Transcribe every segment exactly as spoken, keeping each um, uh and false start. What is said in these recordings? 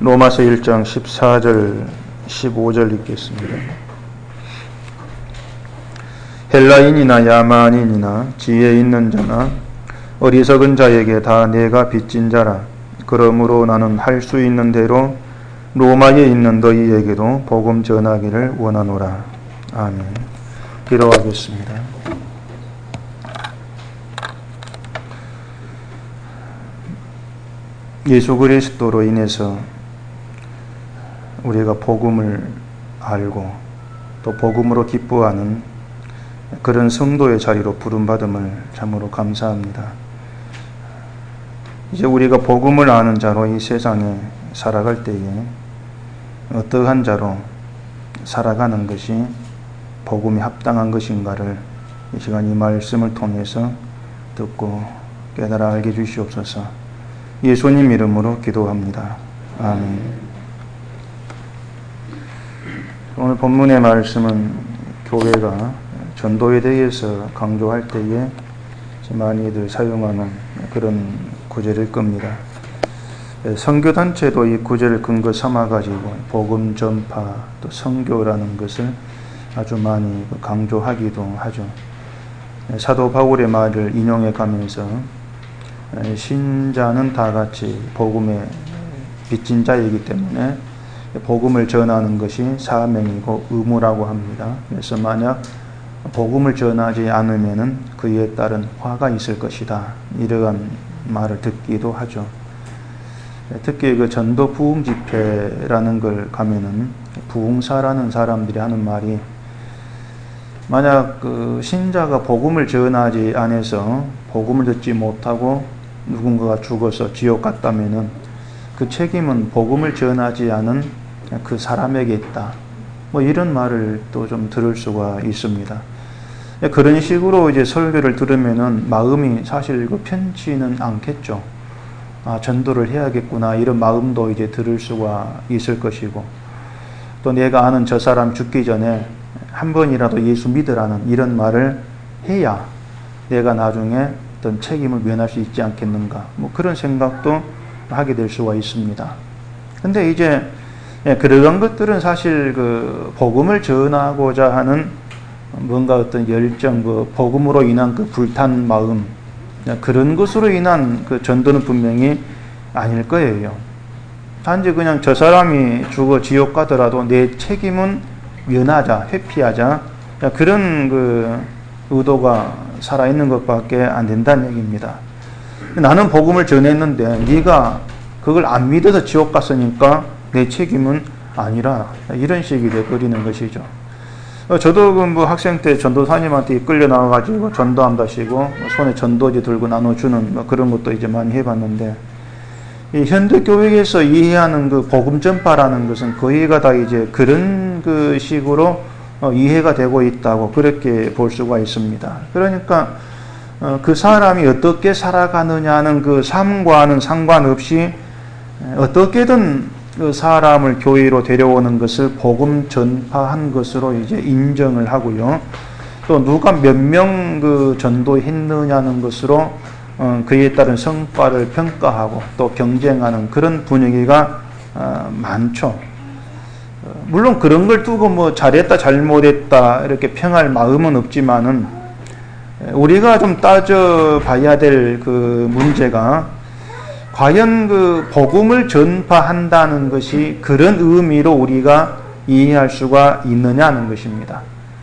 로마서 일 장 십사 절 십오 절 읽겠습니다. 헬라인이나 야만인이나 지혜 있는 자나 어리석은 자에게 다 내가 빚진 자라. 그러므로 나는 할 수 있는 대로 로마에 있는 너희에게도 복음 전하기를 원하노라. 아멘. 기도하겠습니다. 예수 그리스도로 인해서 우리가 복음을 알고 또 복음으로 기뻐하는 그런 성도의 자리로 부름받음을 참으로 감사합니다. 이제 우리가 복음을 아는 자로 이 세상에 살아갈 때에 어떠한 자로 살아가는 것이 복음이 합당한 것인가를 이 시간 이 말씀을 통해서 듣고 깨달아 알게 주시옵소서. 예수님 이름으로 기도합니다. 아멘. 오늘 본문의 말씀은 교회가 전도에 대해서 강조할 때에 많이들 사용하는 그런 구절일 겁니다. 선교단체도 이 구절을 근거 삼아가지고 복음 전파 또 선교라는 것을 아주 많이 강조하기도 하죠. 사도 바울의 말을 인용해 가면서 신자는 다 같이 복음의 빚진 자이기 때문에 복음을 전하는 것이 사명이고 의무라고 합니다. 그래서 만약 복음을 전하지 않으면은 그에 따른 화가 있을 것이다. 이러한 말을 듣기도 하죠. 특히 그 전도 부흥 집회라는 걸 가면은 부흥사라는 사람들이 하는 말이 만약 그 신자가 복음을 전하지 않아서 복음을 듣지 못하고 누군가가 죽어서 지옥 갔다면은 그 책임은 복음을 전하지 않은 그 사람에게 있다. 뭐 이런 말을 또 좀 들을 수가 있습니다. 그런 식으로 이제 설교를 들으면은 마음이 사실 그 편치는 않겠죠. 아, 전도를 해야겠구나 이런 마음도 이제 들을 수가 있을 것이고 또 내가 아는 저 사람 죽기 전에 한 번이라도 예수 믿으라는 이런 말을 해야 내가 나중에 어떤 책임을 면할 수 있지 않겠는가 뭐 그런 생각도 하게 될 수가 있습니다. 근데 이제 그런 것들은 사실 그 복음을 전하고자 하는 뭔가 어떤 열정, 그 복음으로 인한 그 불탄 마음 그런 것으로 인한 그 전도는 분명히 아닐 거예요. 단지 그냥 저 사람이 죽어 지옥 가더라도 내 책임은 면하자, 회피하자 그런 그 의도가 살아있는 것밖에 안 된다는 얘기입니다. 나는 복음을 전했는데 네가 그걸 안 믿어서 지옥 갔으니까 내 책임은 아니라 이런 식이 되어버리는 것이죠. 저도 그 뭐 학생 때 전도사님한테 끌려 나와가지고 전도한다시고 손에 전도지 들고 나눠주는 뭐 그런 것도 이제 많이 해봤는데 이 현대 교회에서 이해하는 그 복음 전파라는 것은 거의가 다 이제 그런 그 식으로 어 이해가 되고 있다고 그렇게 볼 수가 있습니다. 그러니까 어 그 사람이 어떻게 살아가느냐는 그 삶과는 상관없이 어떻게든 그 사람을 교회로 데려오는 것을 복음 전파한 것으로 이제 인정을 하고요. 또 누가 몇 명 그 전도했느냐는 것으로 어 그에 따른 성과를 평가하고 또 경쟁하는 그런 분위기가 어 많죠. 물론 그런 걸 두고 뭐 잘했다 잘못했다 이렇게 평할 마음은 없지만은 우리가 좀 따져봐야 될 그 문제가 과연 그 복음을 전파한다는 것이 그런 의미로 우리가 이해할 수가 있느냐는 것입니다.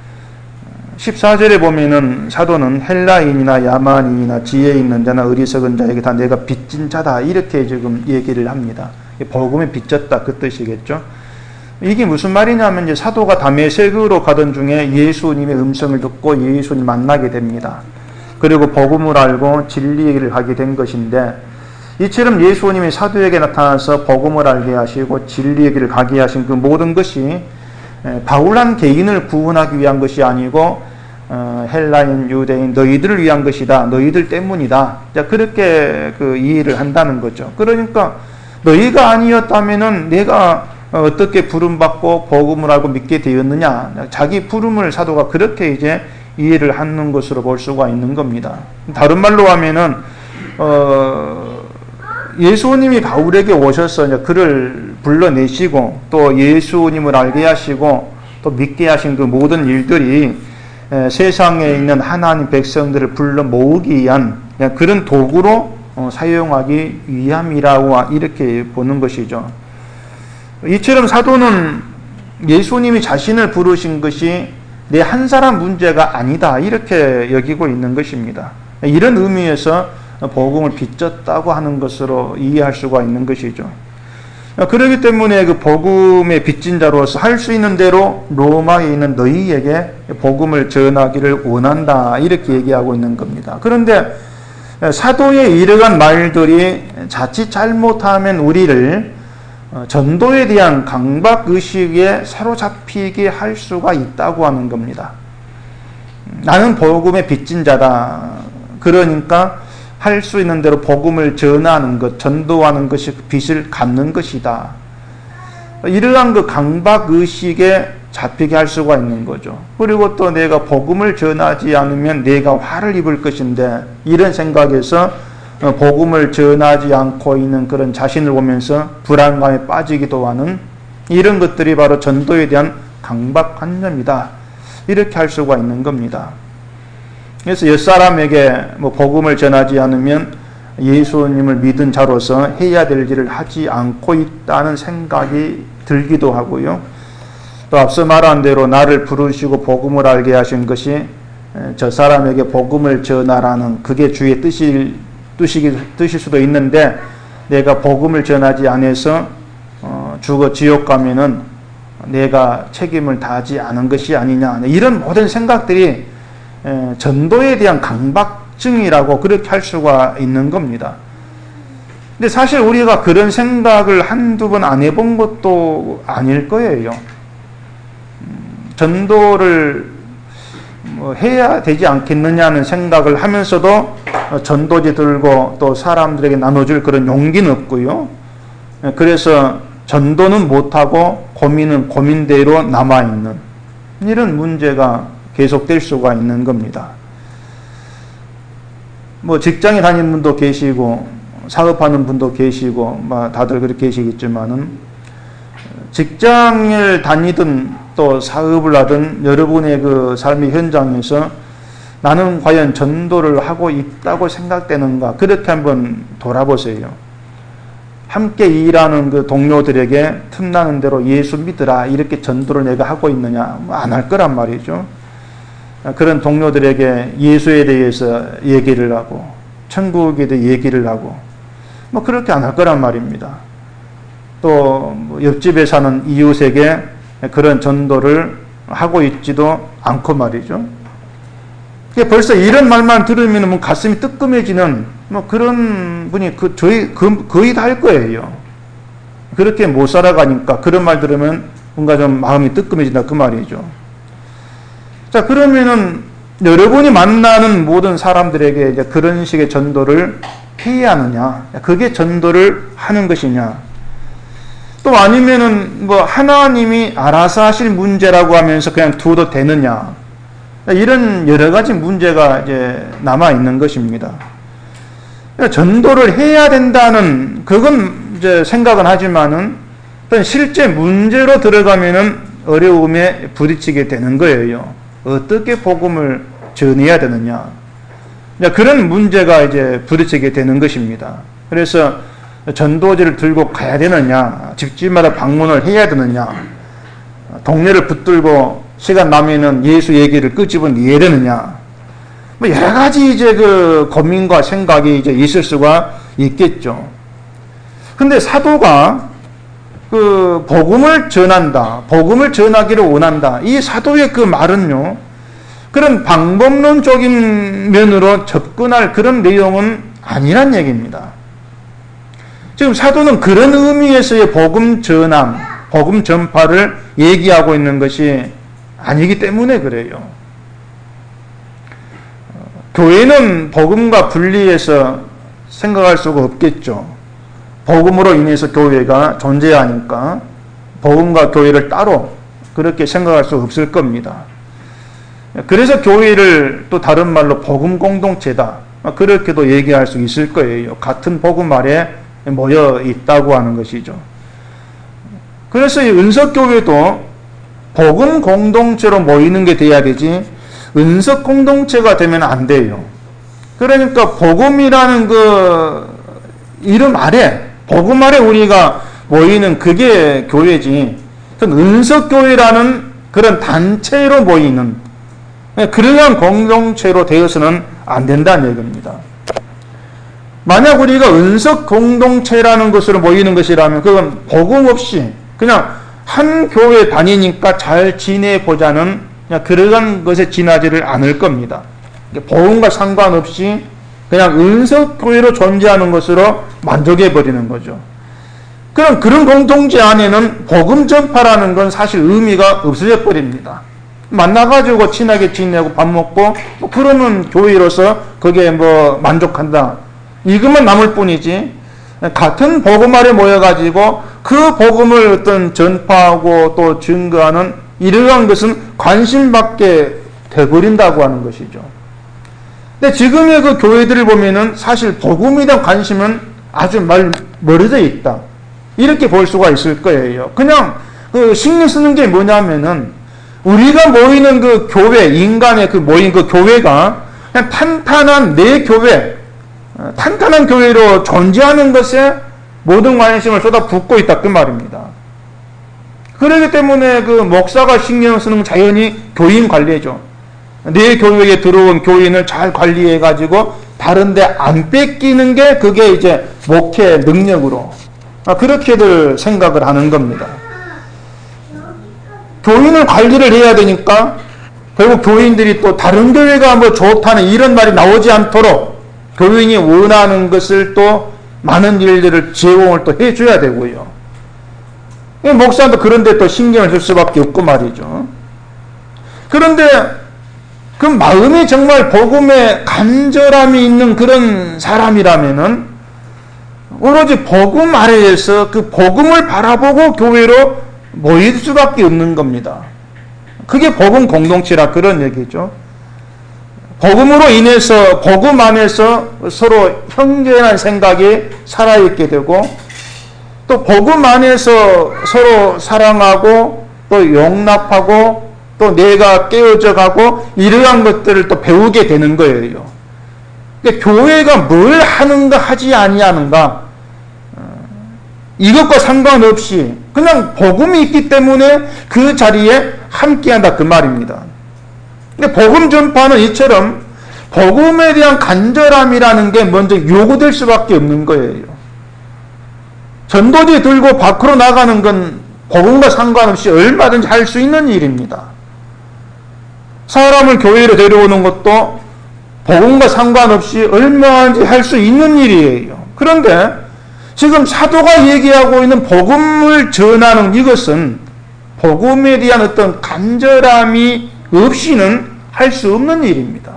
십사 절에 보면은 사도는 헬라인이나 야만인이나 지혜 있는 자나 어리석은 자에게 다 내가 빚진 자다 이렇게 지금 얘기를 합니다. 복음에 빚졌다 그 뜻이겠죠. 이게 무슨 말이냐면 이제 사도가 다메섹으로 가던 중에 예수님의 음성을 듣고 예수님 만나게 됩니다. 그리고 복음을 알고 진리의 길을 가게 된 것인데 이처럼 예수님이 사도에게 나타나서 복음을 알게 하시고 진리의 길을 가게 하신 그 모든 것이 바울 한 개인을 구원하기 위한 것이 아니고 헬라인, 유대인 너희들을 위한 것이다. 너희들 때문이다. 그렇게 그 이해를 한다는 거죠. 그러니까 너희가 아니었다면은 내가 어떻게 부름받고 복음을 알고 믿게 되었느냐. 자기 부름을 사도가 그렇게 이제 이해를 하는 것으로 볼 수가 있는 겁니다. 다른 말로 하면은 어 예수님이 바울에게 오셔서 이제 그를 불러내시고 또 예수님을 알게 하시고 또 믿게 하신 그 모든 일들이 세상에 있는 하나님 백성들을 불러 모으기 위한 그런 도구로 사용하기 위함이라고 이렇게 보는 것이죠. 이처럼 사도는 예수님이 자신을 부르신 것이 내 한 사람 문제가 아니다 이렇게 여기고 있는 것입니다. 이런 의미에서 복음을 빚졌다고 하는 것으로 이해할 수가 있는 것이죠. 그렇기 때문에 그 복음의 빚진 자로서 할 수 있는 대로 로마에 있는 너희에게 복음을 전하기를 원한다 이렇게 얘기하고 있는 겁니다. 그런데 사도에 이르간 말들이 자칫 잘못하면 우리를 전도에 대한 강박의식에 사로잡히게 할 수가 있다고 하는 겁니다. 나는 복음의 빚진 자다. 그러니까 할 수 있는 대로 복음을 전하는 것, 전도하는 것이 빚을 갚는 것이다. 이러한 그 강박의식에 잡히게 할 수가 있는 거죠. 그리고 또 내가 복음을 전하지 않으면 내가 화를 입을 것인데 이런 생각에서 복음을 전하지 않고 있는 그런 자신을 보면서 불안감에 빠지기도 하는 이런 것들이 바로 전도에 대한 강박관념이다. 이렇게 할 수가 있는 겁니다. 그래서 옛사람에게 뭐 복음을 전하지 않으면 예수님을 믿은 자로서 해야 될 일을 하지 않고 있다는 생각이 들기도 하고요. 또 앞서 말한 대로 나를 부르시고 복음을 알게 하신 것이 저 사람에게 복음을 전하라는 그게 주의 뜻일, 뜻이, 뜻일 수도 있는데 내가 복음을 전하지 않아서 어, 죽어 지옥 가면은 내가 책임을 다하지 않은 것이 아니냐 이런 모든 생각들이 에, 전도에 대한 강박증이라고 그렇게 할 수가 있는 겁니다. 근데 사실 우리가 그런 생각을 한두 번 안 해본 것도 아닐 거예요. 음, 전도를 뭐 해야 되지 않겠느냐는 생각을 하면서도 전도지 들고 또 사람들에게 나눠줄 그런 용기는 없고요. 그래서 전도는 못하고 고민은 고민대로 남아있는 이런 문제가 계속될 수가 있는 겁니다. 뭐 직장에 다니는 분도 계시고 사업하는 분도 계시고 뭐 다들 그렇게 계시겠지만은 직장을 다니든 또 사업을 하든 여러분의 그 삶의 현장에서 나는 과연 전도를 하고 있다고 생각되는가 그렇게 한번 돌아보세요. 함께 일하는 그 동료들에게 틈나는 대로 예수 믿으라 이렇게 전도를 내가 하고 있느냐 안 할 거란 말이죠. 그런 동료들에게 예수에 대해서 얘기를 하고 천국에 대해 얘기를 하고 뭐 그렇게 안 할 거란 말입니다. 또 옆집에 사는 이웃에게 그런 전도를 하고 있지도 않고 말이죠. 벌써 이런 말만 들으면 뭐 가슴이 뜨끔해지는 뭐 그런 분이 그 저희 그, 거의 다 할 거예요. 그렇게 못 살아가니까 그런 말 들으면 뭔가 좀 마음이 뜨끔해진다 그 말이죠. 자, 그러면은 여러분이 만나는 모든 사람들에게 이제 그런 식의 전도를 해야 하느냐? 그게 전도를 하는 것이냐? 또 아니면은 뭐 하나님이 알아서 하실 문제라고 하면서 그냥 두어도 되느냐? 이런 여러 가지 문제가 이제 남아 있는 것입니다. 전도를 해야 된다는 그건 이제 생각은 하지만은 실제 문제로 들어가면은 어려움에 부딪히게 되는 거예요. 어떻게 복음을 전해야 되느냐. 그런 문제가 이제 부딪히게 되는 것입니다. 그래서 전도지를 들고 가야 되느냐, 집집마다 방문을 해야 되느냐, 동네를 붙들고 시간 나면은 예수 얘기를 끄집어내야 되느냐, 뭐 여러 가지 이제 그 고민과 생각이 이제 있을 수가 있겠죠. 근데 사도가 그 복음을 전한다, 복음을 전하기를 원한다. 이 사도의 그 말은요, 그런 방법론적인 면으로 접근할 그런 내용은 아니란 얘기입니다. 지금 사도는 그런 의미에서의 복음 전함, 복음 전파를 얘기하고 있는 것이 아니기 때문에 그래요. 교회는 복음과 분리해서 생각할 수가 없겠죠. 복음으로 인해서 교회가 존재하니까 복음과 교회를 따로 그렇게 생각할 수 없을 겁니다. 그래서 교회를 또 다른 말로 복음 공동체다 그렇게도 얘기할 수 있을 거예요. 같은 복음 아래 모여 있다고 하는 것이죠. 그래서 이 은석교회도 복음 공동체로 모이는 게 돼야 되지 은석 공동체가 되면 안 돼요. 그러니까 복음이라는 그 이름 아래, 복음 아래 우리가 모이는 그게 교회지, 은석교회라는 그런 단체로 모이는 그러한 공동체로 되어서는 안 된다는 얘기입니다. 만약 우리가 은석 공동체라는 것으로 모이는 것이라면 그건 복음 없이 그냥 한 교회 다니니까 잘 지내보자는 그냥 그러한 것에 지나지를 않을 겁니다. 복음과 상관없이 그냥 은석교회로 존재하는 것으로 만족해버리는 거죠. 그럼 그런 공동체 안에는 복음 전파라는 건 사실 의미가 없어져 버립니다. 만나가지고 친하게 지내고 밥 먹고 뭐 그러면 교회로서 거기에 뭐 만족한다, 이것만 남을 뿐이지 같은 복음 아래 모여가지고 그 복음을 어떤 전파하고 또 증거하는 이러한 것은 관심밖에 돼버린다고 하는 것이죠. 근데 지금의 그 교회들을 보면은 사실 복음에 대한 관심은 아주 말 멀어져 있다, 이렇게 볼 수가 있을 거예요. 그냥 그 신경 쓰는 게 뭐냐면은 우리가 모이는 그 교회, 인간의 그 모인 그 교회가 그냥 탄탄한 내 교회, 탄탄한 교회로 존재하는 것에 모든 관심을 쏟아붓고 있다 그 말입니다. 그렇기 때문에 그 목사가 신경 쓰는 건 자연히 교인 관리죠. 내 교회에 들어온 교인을 잘 관리해가지고 다른데 안 뺏기는 게 그게 이제 목회 능력으로 그렇게들 생각을 하는 겁니다. 교인을 관리를 해야 되니까 결국 교인들이 또 다른 교회가 뭐 좋다는 이런 말이 나오지 않도록 교인이 원하는 것을 또 많은 일들을 제공을 또 해줘야 되고요. 목사도 그런데 또 신경을 쓸 수밖에 없고 말이죠. 그런데 그 마음이 정말 복음에 간절함이 있는 그런 사람이라면은 오로지 복음 아래에서 그 복음을 바라보고 교회로 모일 수밖에 없는 겁니다. 그게 복음 공동체라 그런 얘기죠. 복음으로 인해서 복음 안에서 서로 형제라는 생각이 살아있게 되고 또 복음 안에서 서로 사랑하고 또 용납하고 또 내가 깨어져 가고 이러한 것들을 또 배우게 되는 거예요. 그러니까 교회가 뭘 하는가 하지 아니하는가 이것과 상관없이 그냥 복음이 있기 때문에 그 자리에 함께한다 그 말입니다. 근데 복음 전파는 이처럼 복음에 대한 간절함이라는 게 먼저 요구될 수밖에 없는 거예요. 전도지 들고 밖으로 나가는 건 복음과 상관없이 얼마든지 할 수 있는 일입니다. 사람을 교회로 데려오는 것도 복음과 상관없이 얼마든지 할 수 있는 일이에요. 그런데 지금 사도가 얘기하고 있는 복음을 전하는 이것은 복음에 대한 어떤 간절함이 없이는 할 수 없는 일입니다.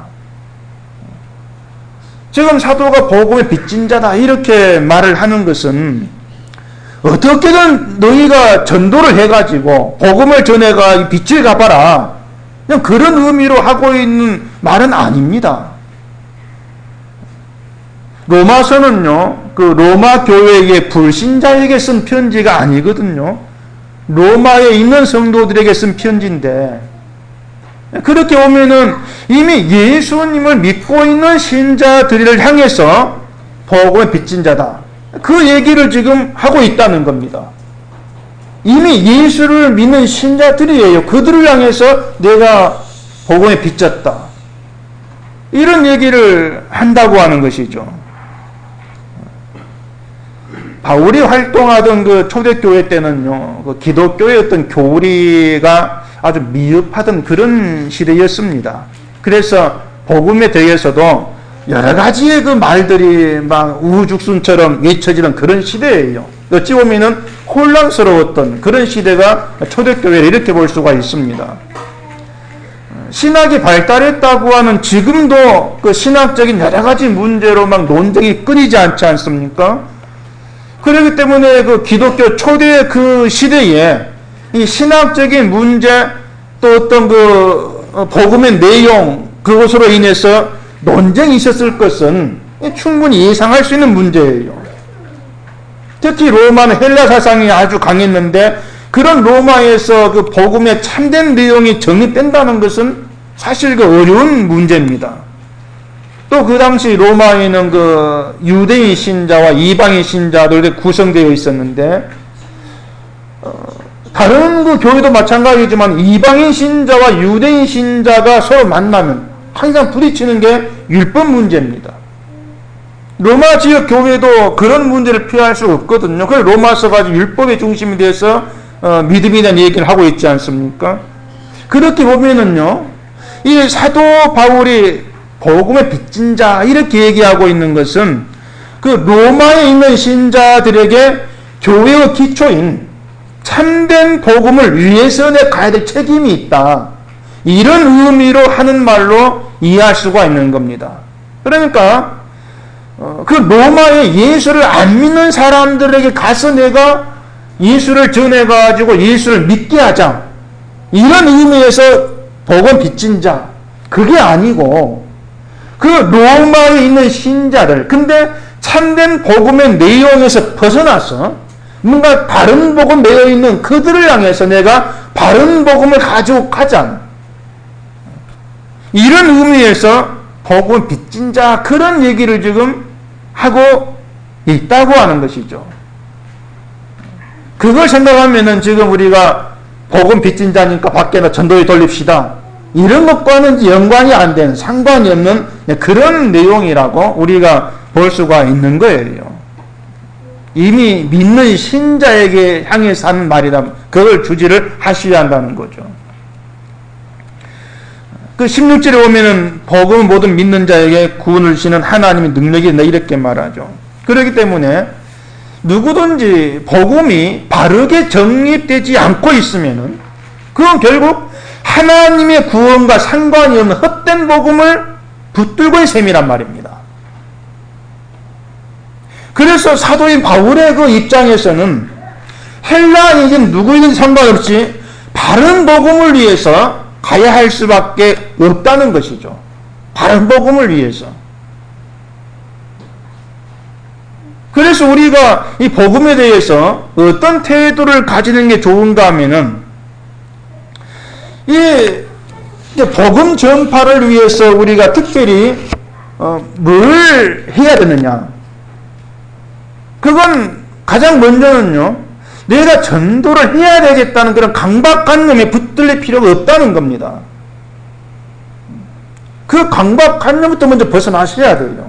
지금 사도가 복음의 빚진 자다 이렇게 말을 하는 것은 어떻게든 너희가 전도를 해가지고 복음을 전해가 빚을 갚아라 그냥 그런 의미로 하고 있는 말은 아닙니다. 로마서는요, 그 로마 교회의 불신자에게 쓴 편지가 아니거든요. 로마에 있는 성도들에게 쓴 편지인데, 그렇게 보면은 이미 예수님을 믿고 있는 신자들을 향해서 복음의 빚진 자다, 그 얘기를 지금 하고 있다는 겁니다. 이미 예수를 믿는 신자들이에요. 그들을 향해서 내가 복음에 빚졌다, 이런 얘기를 한다고 하는 것이죠. 바울이 활동하던 그 초대교회 때는요, 그 기독교의 어떤 교리가 아주 미흡하던 그런 시대였습니다. 그래서 복음에 대해서도 여러 가지의 그 말들이 막 우후죽순처럼 외쳐지는 그런 시대예요. 어찌 보면은 혼란스러웠던 그런 시대가 초대교회를 이렇게 볼 수가 있습니다. 신학이 발달했다고 하는 지금도 그 신학적인 여러 가지 문제로 막 논쟁이 끊이지 않지 않습니까? 그렇기 때문에 그 기독교 초대 그 시대에 이 신학적인 문제 또 어떤 그 복음의 내용 그것으로 인해서 논쟁이 있었을 것은 충분히 예상할 수 있는 문제예요. 특히 로마는 헬라 사상이 아주 강했는데 그런 로마에서 그 복음의 참된 내용이 정립된다는 것은 사실 그 어려운 문제입니다. 또 그 당시 로마에는 그 유대인 신자와 이방인 신자들이 구성되어 있었는데, 어, 다른 그 교회도 마찬가지지만 이방인 신자와 유대인 신자가 서로 만나면 항상 부딪히는 게 율법 문제입니다. 로마 지역 교회도 그런 문제를 피할 수 없거든요. 그래서 로마서가 율법의 중심이 돼서 어, 믿음에 대한 얘기를 하고 있지 않습니까? 그렇게 보면은요, 이 사도 바울이 복음의 빚진 자 이렇게 얘기하고 있는 것은 그 로마에 있는 신자들에게 교회의 기초인 참된 복음을 위해서 내 가야 될 책임이 있다, 이런 의미로 하는 말로 이해할 수가 있는 겁니다. 그러니까 어, 그 로마에 예수를 안 믿는 사람들에게 가서 내가 예수를 전해가지고 예수를 믿게 하자, 이런 의미에서 복음 빚진 자, 그게 아니고 그 로마에 있는 신자들, 근데 참된 복음의 내용에서 벗어나서 뭔가 다른 복음 매여 있는 그들을 향해서 내가 바른 복음을 가지고 가자, 이런 의미에서 복음 빚진 자, 그런 얘기를 지금 하고 있다고 하는 것이죠. 그걸 생각하면은 지금 우리가 복음 빚진 자니까 밖에다 전도에 돌립시다, 이런 것과는 연관이 안 되는, 상관이 없는 그런 내용이라고 우리가 볼 수가 있는 거예요. 이미 믿는 신자에게 향해서 하는 말이다, 그걸 주지를 하셔야 한다는 거죠. 그 십육 절에 보면은 복음 모든 믿는 자에게 구원을 주시는 하나님의 능력이 있다, 이렇게 말하죠. 그렇기 때문에 누구든지 복음이 바르게 정립되지 않고 있으면은 그건 결국 하나님의 구원과 상관이 없는 헛된 복음을 붙들고 있는 셈이란 말입니다. 그래서 사도인 바울의 그 입장에서는 헬라인이든 누구이든 상관없이 바른 복음을 위해서 가야 할 수밖에 없다는 것이죠. 바른 복음을 위해서. 그래서 우리가 이 복음에 대해서 어떤 태도를 가지는 게 좋은가 하면은, 이 복음 전파를 위해서 우리가 특별히 어, 뭘 해야 되느냐? 그건 가장 먼저는요, 내가 전도를 해야 되겠다는 그런 강박관념에 붙들릴 필요가 없다는 겁니다. 그 강박관념부터 먼저 벗어나셔야 돼요.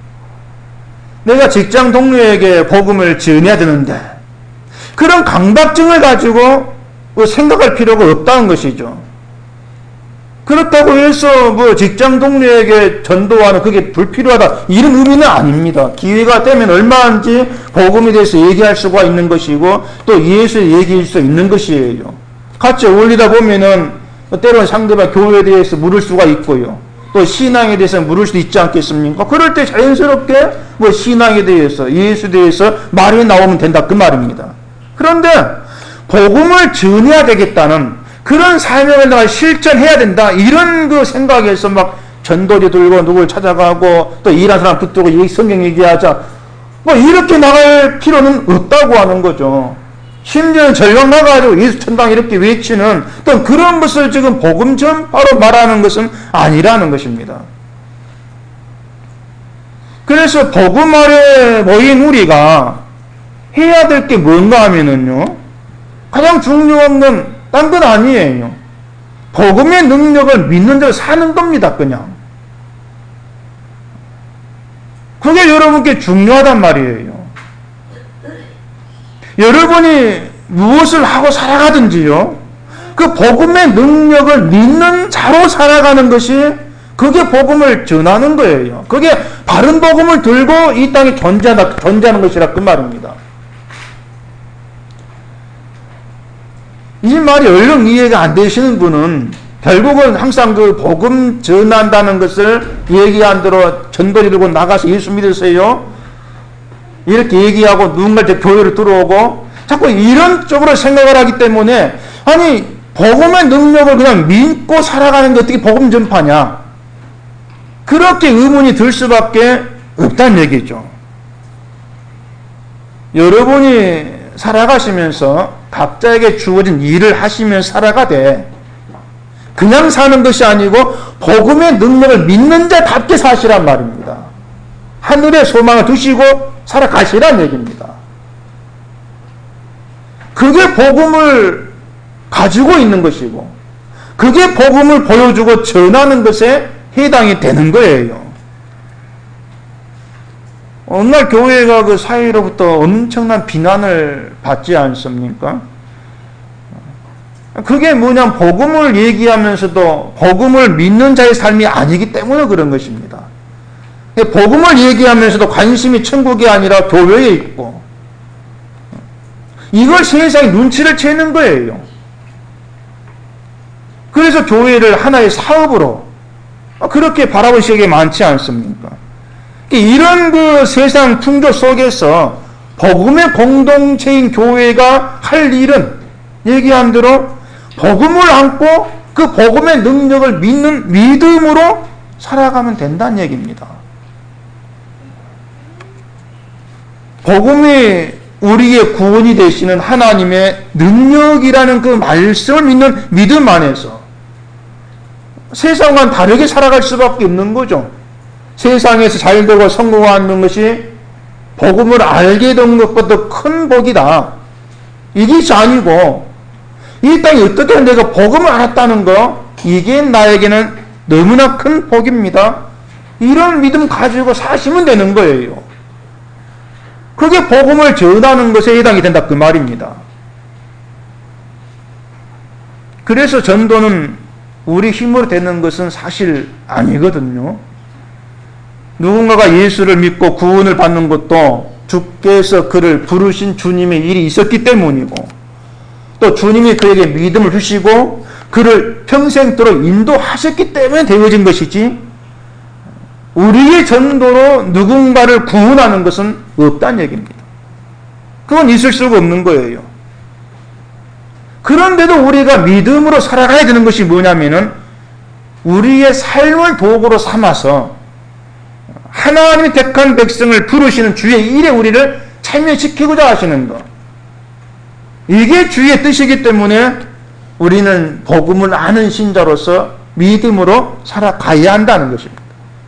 내가 직장 동료에게 복음을 전해야 되는데 그런 강박증을 가지고 생각할 필요가 없다는 것이죠. 그렇다고 해서 뭐 직장 동료에게 전도하는 그게 불필요하다, 이런 의미는 아닙니다. 기회가 되면 얼마든지 복음에 대해서 얘기할 수가 있는 것이고 또 예수에 얘기할 수 있는 것이에요. 같이 어울리다 보면은 때로는 상대방 교회에 대해서 물을 수가 있고요, 또 신앙에 대해서 물을 수도 있지 않겠습니까? 그럴 때 자연스럽게 뭐 신앙에 대해서, 예수에 대해서 말이 나오면 된다, 그 말입니다. 그런데 복음을 전해야 되겠다는 그런 사명을 내가 실천해야 된다, 이런 그 생각에서 막 전도지 들고 누굴 찾아가고 또 일하는 사람 붙들고 성경 얘기하자, 뭐 이렇게 나갈 필요는 없다고 하는 거죠. 심지어는 전령 나가지고 예수 천당 이렇게 외치는 또 그런 것을 지금 복음 전파로 말하는 것은 아니라는 것입니다. 그래서 복음 아래 모인 우리가 해야 될 게 뭔가 하면은요, 가장 중요한 건 딴 건 아니에요. 복음의 능력을 믿는 대로 사는 겁니다, 그냥. 그게 여러분께 중요하단 말이에요. 여러분이 무엇을 하고 살아가든지요, 그 복음의 능력을 믿는 자로 살아가는 것이, 그게 복음을 전하는 거예요. 그게 바른 복음을 들고 이 땅에 존재하다, 존재하는 것이라 그 말입니다. 이 말이 얼른 이해가 안 되시는 분은 결국은 항상 그 복음 전한다는 것을 얘기한 대로 전도지 들고 나가서 예수 믿으세요, 이렇게 얘기하고 누군가 이제 교회를 들어오고 자꾸 이런 쪽으로 생각을 하기 때문에, 아니 복음의 능력을 그냥 믿고 살아가는 게 어떻게 복음 전파냐, 그렇게 의문이 들 수밖에 없다는 얘기죠. 여러분이 살아가시면서 각자에게 주어진 일을 하시며 살아가되 그냥 사는 것이 아니고 복음의 능력을 믿는 자답게 사시란 말입니다. 하늘의 소망을 두시고 살아가시란 얘기입니다. 그게 복음을 가지고 있는 것이고 그게 복음을 보여주고 전하는 것에 해당이 되는 거예요. 어느 날 교회가 그 사회로부터 엄청난 비난을 받지 않습니까? 그게 뭐냐면 복음을 얘기하면서도 복음을 믿는 자의 삶이 아니기 때문에 그런 것입니다. 복음을 얘기하면서도 관심이 천국이 아니라 교회에 있고 이걸 세상에 눈치를 채는 거예요. 그래서 교회를 하나의 사업으로 그렇게 바라보는 시각이 많지 않습니까? 이런 그 세상 풍조 속에서 복음의 공동체인 교회가 할 일은 얘기한 대로 복음을 안고 그 복음의 능력을 믿는 믿음으로 살아가면 된다는 얘기입니다. 복음이 우리의 구원이 되시는 하나님의 능력이라는 그 말씀을 믿는 믿음 안에서 세상과는 다르게 살아갈 수밖에 없는 거죠. 세상에서 잘되고 성공하는 것이 복음을 알게 된 것보다 큰 복이다. 이것이 아니고 이 땅에 어떻게 내가 복음을 알았다는 거 이게 나에게는 너무나 큰 복입니다. 이런 믿음 가지고 사시면 되는 거예요. 그게 복음을 전하는 것에 해당이 된다 그 말입니다. 그래서 전도는 우리 힘으로 되는 것은 사실 아니거든요. 누군가가 예수를 믿고 구원을 받는 것도 주께서 그를 부르신 주님의 일이 있었기 때문이고 또 주님이 그에게 믿음을 주시고 그를 평생도록 인도하셨기 때문에 되어진 것이지 우리의 전도로 누군가를 구원하는 것은 없다는 얘기입니다. 그건 있을 수가 없는 거예요. 그런데도 우리가 믿음으로 살아가야 되는 것이 뭐냐면은 우리의 삶을 도구로 삼아서 하나님이 택한 백성을 부르시는 주의 일에 우리를 참여시키고자 하시는 것. 이게 주의 뜻이기 때문에 우리는 복음을 아는 신자로서 믿음으로 살아가야 한다는 것입니다.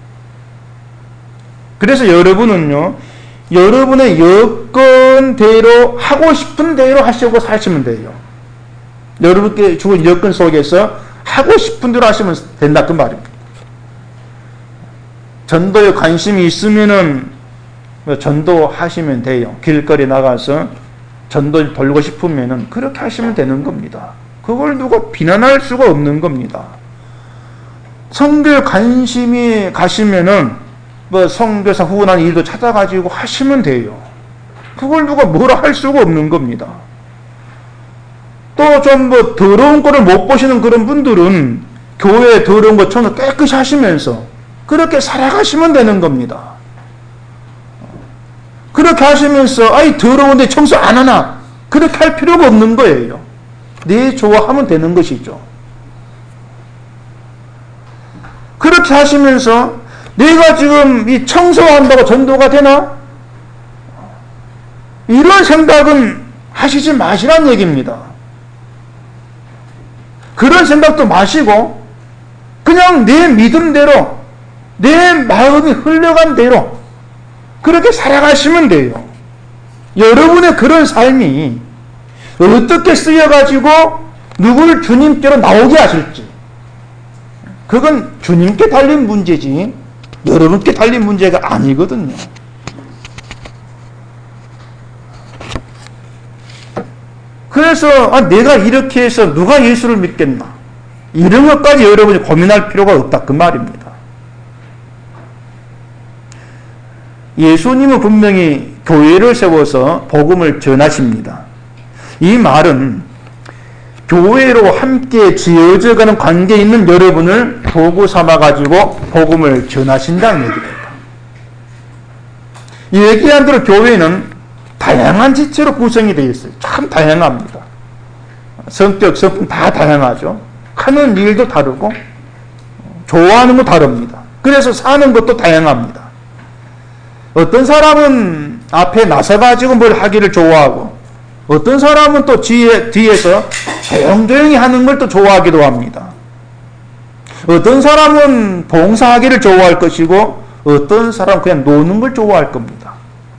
그래서 여러분은요, 여러분의 여건대로 하고 싶은 대로 하시고 사시면 돼요. 여러분께 주은 여건 속에서 하고 싶은 대로 하시면 된다 그 말입니다. 전도에 관심이 있으면은 전도하시면 돼요. 길거리 나가서 전도 돌고 싶으면은 그렇게 하시면 되는 겁니다. 그걸 누가 비난할 수가 없는 겁니다. 선교에 관심이 가시면은 뭐 선교사 후원하는 일도 찾아가지고 하시면 돼요. 그걸 누가 뭐라 할 수가 없는 겁니다. 또 좀 뭐 더러운 거를 못 보시는 그런 분들은 교회에 더러운 거 청소 깨끗이 하시면서 그렇게 살아가시면 되는 겁니다. 그렇게 하시면서 아이 더러운데 청소 안 하나 그렇게 할 필요가 없는 거예요. 네 좋아하면 되는 것이죠. 그렇게 하시면서 내가 지금 이 청소한다고 전도가 되나? 이런 생각은 하시지 마시란 얘기입니다. 그런 생각도 마시고 그냥 내 믿음대로 내 마음이 흘러간 대로 그렇게 살아가시면 돼요. 여러분의 그런 삶이 어떻게 쓰여가지고 누구를 주님께로 나오게 하실지 그건 주님께 달린 문제지 여러분께 달린 문제가 아니거든요. 그래서 아, 내가 이렇게 해서 누가 예수를 믿겠나 이런 것까지 여러분이 고민할 필요가 없다 그 말입니다. 예수님은 분명히 교회를 세워서 복음을 전하십니다. 이 말은 교회로 함께 지어져가는 관계에 있는 여러분을 도구 삼아가지고 복음을 전하신다는 얘기입니다. 얘기한 대로 교회는 다양한 지체로 구성이 되어 있어요. 참 다양합니다. 성격, 성품 다 다양하죠. 하는 일도 다르고 좋아하는 거 다릅니다. 그래서 사는 것도 다양합니다. 어떤 사람은 앞에 나서가지고 뭘 하기를 좋아하고 어떤 사람은 또 뒤에, 뒤에서 조용조용히 하는 걸 또 좋아하기도 합니다. 어떤 사람은 봉사하기를 좋아할 것이고 어떤 사람은 그냥 노는 걸 좋아할 겁니다.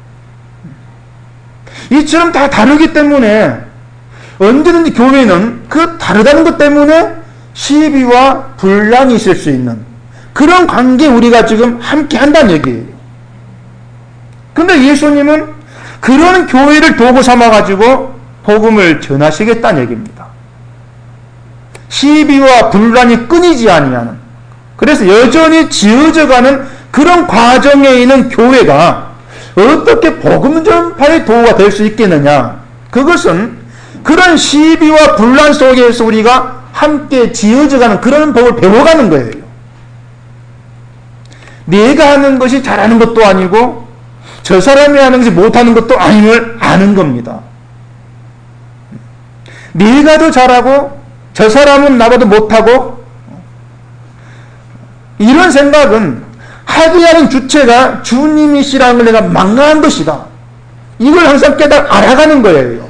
이처럼 다 다르기 때문에 언제든지 교회는 그 다르다는 것 때문에 시비와 분란이 있을 수 있는 그런 관계에 우리가 지금 함께 한다는 얘기예요. 근데 예수님은 그런 교회를 도구 삼아가지고 복음을 전하시겠다는 얘기입니다. 시비와 분란이 끊이지 아니하는, 그래서 여전히 지어져가는 그런 과정에 있는 교회가 어떻게 복음 전파의 도구가 될 수 있겠느냐. 그것은 그런 시비와 분란 속에서 우리가 함께 지어져가는 그런 법을 배워가는 거예요. 내가 하는 것이 잘하는 것도 아니고 저 사람이 하는 것이 못하는 것도 아님을 아는 겁니다. 내가 더 잘하고 저 사람은 나보다 못하고, 이런 생각은 하게 하는 주체가 주님이시라는 걸 내가 망각한 것이다. 이걸 항상 깨달아 알아가는 거예요.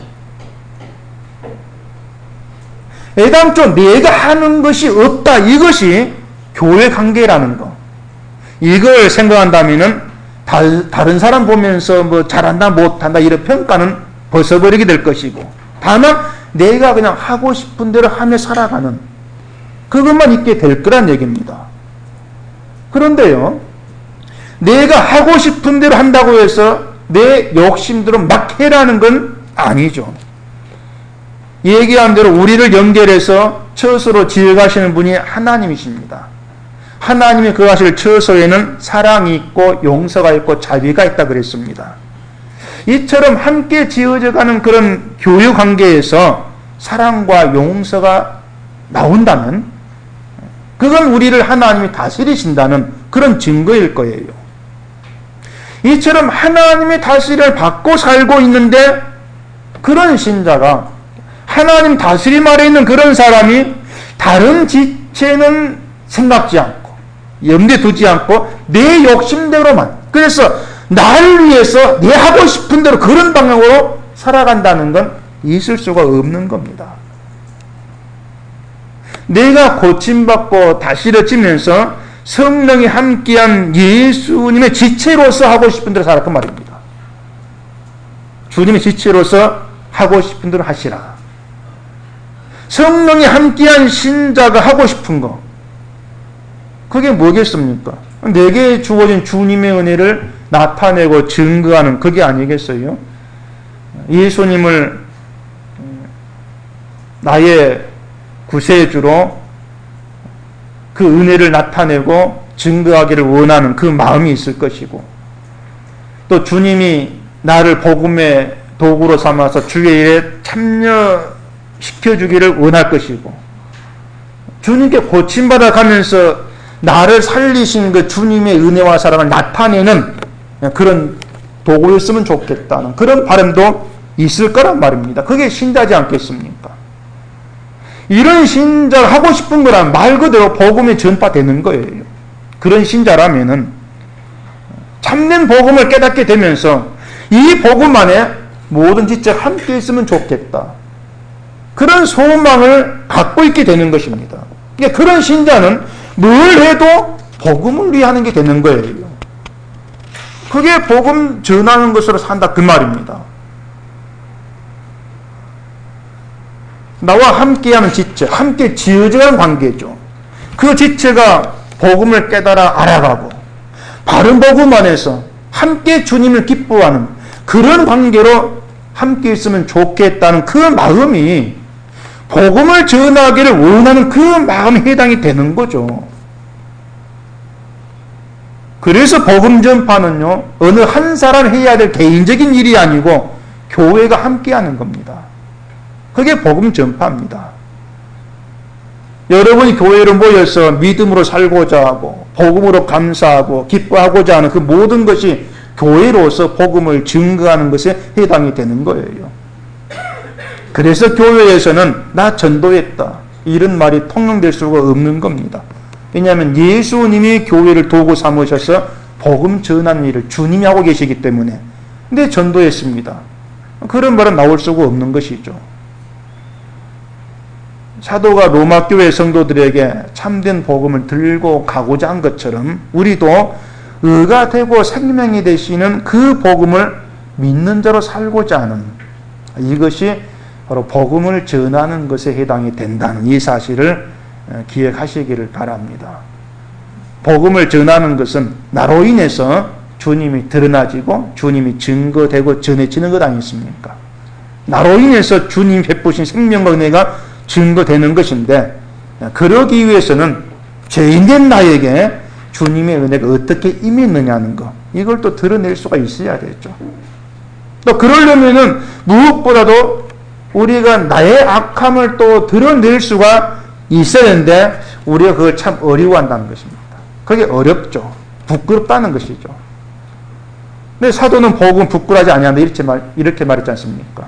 애당초 내가 하는 것이 없다. 이것이 교회 관계라는 거. 이걸 생각한다면은 다른 사람 보면서 뭐 잘한다 못한다 이런 평가는 벗어버리게 될 것이고, 다만 내가 그냥 하고 싶은 대로 하며 살아가는 그것만 있게 될 거란 얘기입니다. 그런데요, 내가 하고 싶은 대로 한다고 해서 내 욕심대로 막 해라는 건 아니죠. 얘기한 대로 우리를 연결해서 처소로 지어가시는 분이 하나님이십니다. 하나님이 그 하실 처소에는 사랑이 있고 용서가 있고 자비가 있다 그랬습니다. 이처럼 함께 지어져가는 그런 교류 관계에서 사랑과 용서가 나온다면 그건 우리를 하나님이 다스리신다는 그런 증거일 거예요. 이처럼 하나님의 다스림을 받고 살고 있는데 그런 신자가, 하나님 다스림 아래 있는 그런 사람이 다른 지체는 생각지 않고 염두에 두지 않고 내 욕심대로만, 그래서 나를 위해서 내 하고 싶은 대로 그런 방향으로 살아간다는 건 있을 수가 없는 겁니다. 내가 고침받고 다스려지면서 성령이 함께한 예수님의 지체로서 하고 싶은 대로 살았단 말입니다. 주님의 지체로서 하고 싶은 대로 하시라. 성령이 함께한 신자가 하고 싶은 거, 그게 뭐겠습니까? 내게 주어진 주님의 은혜를 나타내고 증거하는 그게 아니겠어요? 예수님을 나의 구세주로 그 은혜를 나타내고 증거하기를 원하는 그 마음이 있을 것이고, 또 주님이 나를 복음의 도구로 삼아서 주의 일에 참여시켜주기를 원할 것이고, 주님께 고침받아 가면서 나를 살리신 그 주님의 은혜와 사랑을 나타내는 그런 도구였으면 좋겠다는 그런 바람도 있을 거란 말입니다. 그게 신자지 않겠습니까? 이런 신자를 하고 싶은 거란 말 그대로 복음이 전파되는 거예요. 그런 신자라면은 참된 복음을 깨닫게 되면서 이 복음 안에 모든 지체가 함께 있으면 좋겠다. 그런 소망을 갖고 있게 되는 것입니다. 그러니까 그런 신자는 뭘 해도 복음을 위해 하는 게 되는 거예요. 그게 복음 전하는 것으로 산다 그 말입니다. 나와 함께하는 지체, 함께 지어져가는 관계죠. 그 지체가 복음을 깨달아 알아가고 바른 복음 안에서 함께 주님을 기뻐하는 그런 관계로 함께 있으면 좋겠다는 그 마음이 복음을 전하기를 원하는 그 마음에 해당이 되는 거죠. 그래서 복음 전파는요, 어느 한 사람 해야 될 개인적인 일이 아니고 교회가 함께하는 겁니다. 그게 복음 전파입니다. 여러분이 교회로 모여서 믿음으로 살고자 하고 복음으로 감사하고 기뻐하고자 하는 그 모든 것이 교회로서 복음을 증거하는 것에 해당이 되는 거예요. 그래서 교회에서는 나 전도했다 이런 말이 통용될 수가 없는 겁니다. 왜냐하면 예수님이 교회를 도구 삼으셔서 복음 전하는 일을 주님이 하고 계시기 때문에. 근데 전도했습니다. 그런 말은 나올 수가 없는 것이죠. 사도가 로마 교회 성도들에게 참된 복음을 들고 가고자 한 것처럼 우리도 의가 되고 생명이 되시는 그 복음을 믿는 자로 살고자 하는, 이것이 바로 복음을 전하는 것에 해당이 된다는 이 사실을 기억하시기를 바랍니다. 복음을 전하는 것은 나로 인해서 주님이 드러나지고 주님이 증거되고 전해지는 것 아니겠습니까? 나로 인해서 주님 베푸신 생명과 은혜가 증거되는 것인데, 그러기 위해서는 죄인된 나에게 주님의 은혜가 어떻게 임했느냐는 것, 이걸 또 드러낼 수가 있어야 되죠. 또 그러려면은 무엇보다도 우리가 나의 악함을 또 드러낼 수가 있어야 되는데 우리가 그걸 참 어려워한다는 것입니다. 그게 어렵죠. 부끄럽다는 것이죠. 근데 사도는 복음 부끄러워하지 아니한다 이렇게 말 이렇게 말했지 않습니까?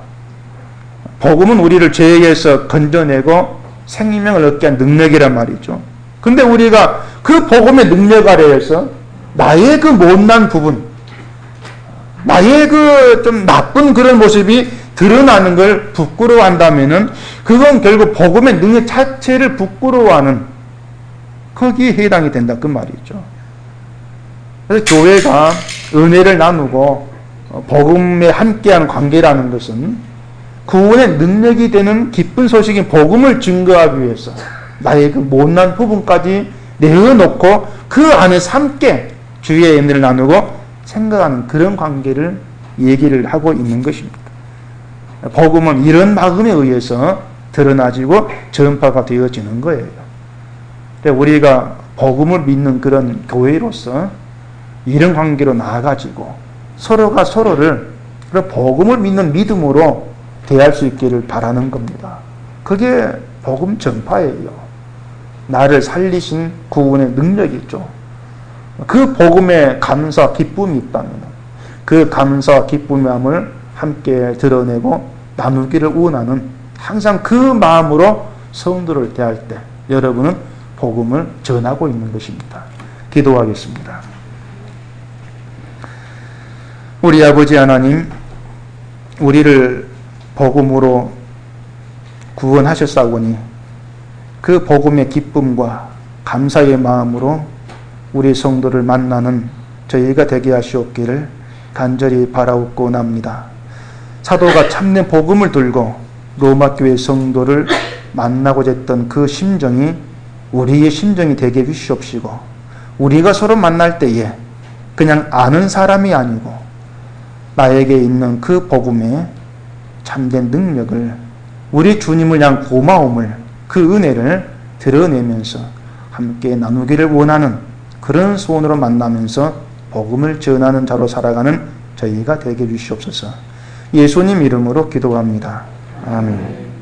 복음은 우리를 죄에서 건져내고 생명을 얻게 한 능력이란 말이죠. 근데 우리가 그 복음의 능력 아래에서 나의 그 못난 부분, 나의 그 좀 나쁜 그런 모습이 드러나는 걸 부끄러워한다면은 그건 결국 복음의 능력 자체를 부끄러워하는, 거기에 해당이 된다 그 말이죠. 그래서 교회가 은혜를 나누고 복음에 함께하는 관계라는 것은 구원의 능력이 되는 기쁜 소식인 복음을 증거하기 위해서 나의 그 못난 부분까지 내어놓고 그 안에서 함께 주의 은혜를 나누고 생각하는 그런 관계를 얘기를 하고 있는 것입니다. 복음은 이런 마음에 의해서 드러나지고 전파가 되어지는 거예요. 우리가 복음을 믿는 그런 교회로서 이런 관계로 나아가지고 서로가 서로를 복음을 믿는 믿음으로 대할 수 있기를 바라는 겁니다. 그게 복음 전파예요. 나를 살리신 구원의 능력이죠. 그 복음에 감사, 기쁨이 있다면 그 감사, 기쁨함을 함께 드러내고 나누기를 원하는, 항상 그 마음으로 성도를 대할 때 여러분은 복음을 전하고 있는 것입니다. 기도하겠습니다. 우리 아버지 하나님, 우리를 복음으로 구원하셨사오니 그 복음의 기쁨과 감사의 마음으로 우리 성도를 만나는 저희가 되게 하시옵기를 간절히 바라옵고납니다. 사도가 참된 복음을 들고 로마 교회 성도를 만나고자 했던 그 심정이 우리의 심정이 되게 주시옵시고, 우리가 서로 만날 때에 그냥 아는 사람이 아니고 나에게 있는 그 복음의 참된 능력을, 우리 주님을 향한 고마움을, 그 은혜를 드러내면서 함께 나누기를 원하는 그런 소원으로 만나면서 복음을 전하는 자로 살아가는 저희가 되게 해주시옵소서. 예수님 이름으로 기도합니다. 아멘.